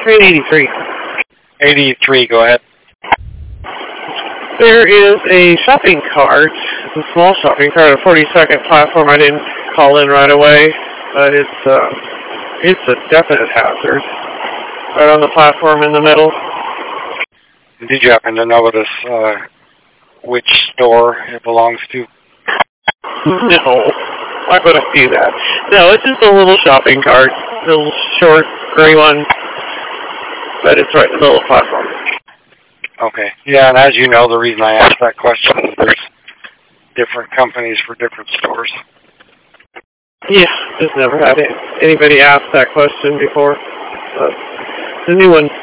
Train 83. 83, go ahead. There is a shopping cart, a small shopping cart, a 42nd platform. I didn't call in right away, but it's a definite hazard. Right on the platform in the middle. Did you happen to know which store it belongs to? No. Why would I do that? No, it's just a little shopping cart, a little short, gray one, but it's right in the middle of the platform. Okay. Yeah, and as you know, the reason I asked that question is there's different companies for different stores. Yeah, just never had anybody ask that question before. But the new one